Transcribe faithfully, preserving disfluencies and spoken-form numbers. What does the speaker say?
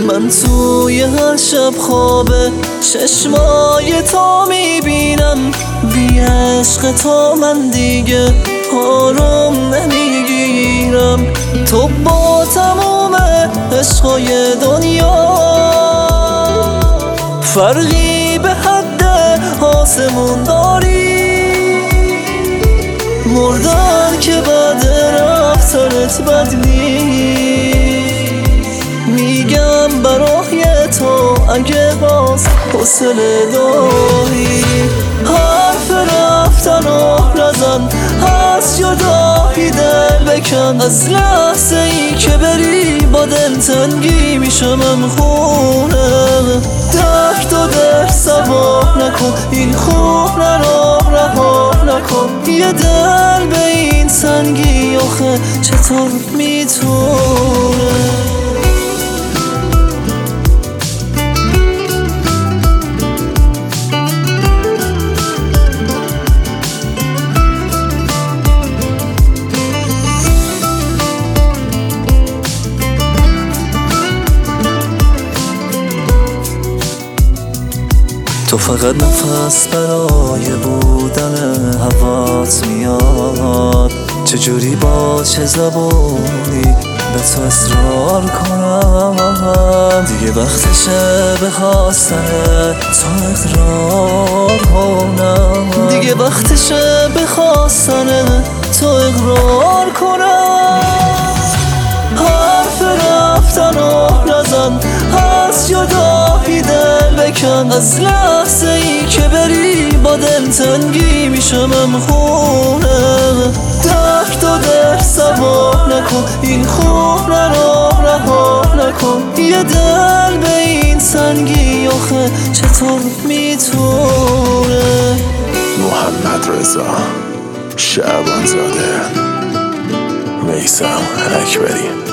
من توی هر شب خواب چشمای تو میبینم، بی عشق تو من دیگه آروم نمیگیرم. تو با تموم عشقای دنیا فرقی به حد آسمون داری، مردن که بعد رفتنت بد نیست. میگم برای تو اگه باز حوصله داری، حرف رفتن و نزن، از جدایی دل بکن. از لحظه ای که بری با دل تنگی میشم خونه. درد و ده سوا نکن، این خوب نرو رها نکن. یه دل به این سنگی آخه چطور میتونه؟ تو فقط نفس برای بودن هوات میاد، چجوری با چه زبونی به تو اصرار کنم؟ دیگه وقتشه به خواستن تو اقرار کنم، دیگه وقتشه به خواستن تو اقرار کنم. حرف رفتن و نزن، از جدایی دل بکن. از لحظه ای که بری با دل تنگی میشم خونه. درد و ده سوا نکن، این خوب نرو رها نکن. یه دل به این سنگی آخه چطور میتونه؟ محمد رضا شعبان زاده، میثم اکبری.